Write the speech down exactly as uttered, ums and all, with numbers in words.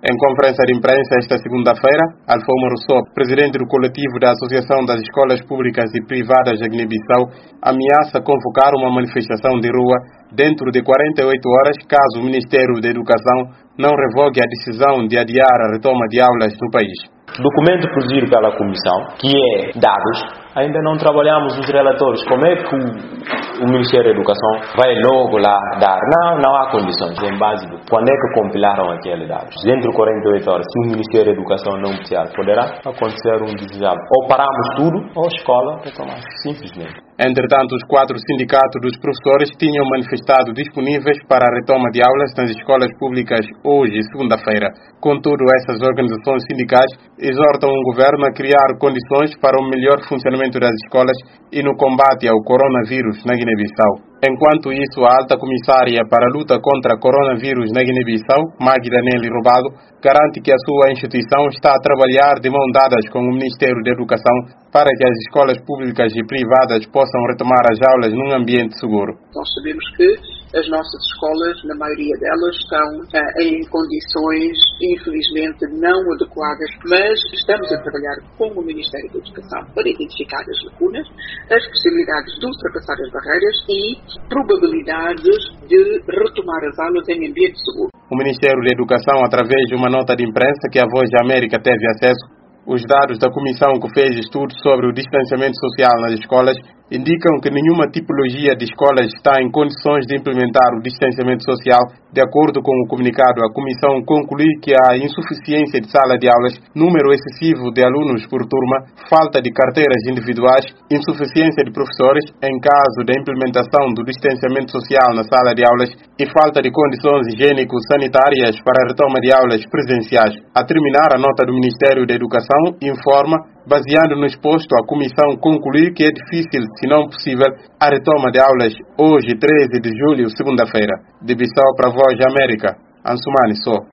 Em conferência de imprensa esta segunda-feira, Alfoma Rousseau, presidente do coletivo da Associação das Escolas Públicas e Privadas da Guiné-Bissau, ameaça convocar uma manifestação de rua dentro de quarenta e oito horas caso o Ministério da Educação não revogue a decisão de adiar a retoma de aulas no país. Documento produzido pela Comissão, que é dados, ainda não trabalhamos os relatórios. Como é que o, o Ministério da Educação vai logo lá dar? Não, não há condições, em base de quando é que compilaram aqueles dados. Dentro de quarenta e oito horas, se o Ministério da Educação não precisar, poderá acontecer um desejável. Ou paramos tudo, ou a escola retomar, simplesmente. Entretanto, os quatro sindicatos dos professores tinham manifestado disponíveis para a retoma de aulas nas escolas públicas hoje, segunda-feira. Contudo, essas organizações sindicais exortam o governo a criar condições para o melhor funcionamento das escolas e no combate ao coronavírus na Guiné-Bissau. Enquanto isso, a alta comissária para a luta contra o coronavírus na Guiné-Bissau, Magda Nelly Robado, garante que a sua instituição está a trabalhar de mão dadas com o Ministério da Educação para que as escolas públicas e privadas possam retomar as aulas num ambiente seguro. Nós sabemos que as nossas escolas, na maioria delas, estão uh, em condições, infelizmente, não adequadas, mas estamos a trabalhar com o Ministério da Educação para identificar as lacunas, as possibilidades de ultrapassar as barreiras e probabilidades de retomar as aulas em ambiente seguro. O Ministério da Educação, através de uma nota de imprensa que a Voz da América teve acesso, os dados da comissão que fez estudos sobre o distanciamento social nas escolas indicam que nenhuma tipologia de escolas está em condições de implementar o distanciamento social. De acordo com o comunicado, a comissão conclui que há insuficiência de sala de aulas, número excessivo de alunos por turma, falta de carteiras individuais, insuficiência de professores em caso da implementação do distanciamento social na sala de aulas e falta de condições higiênico-sanitárias para a retoma de aulas presenciais. A terminar, a nota do Ministério da Educação informa, baseado no exposto, a comissão concluiu que é difícil, se não possível, a retoma de aulas hoje, treze de julho, segunda-feira. De Bissau para a Voz da América, Ansumani Só.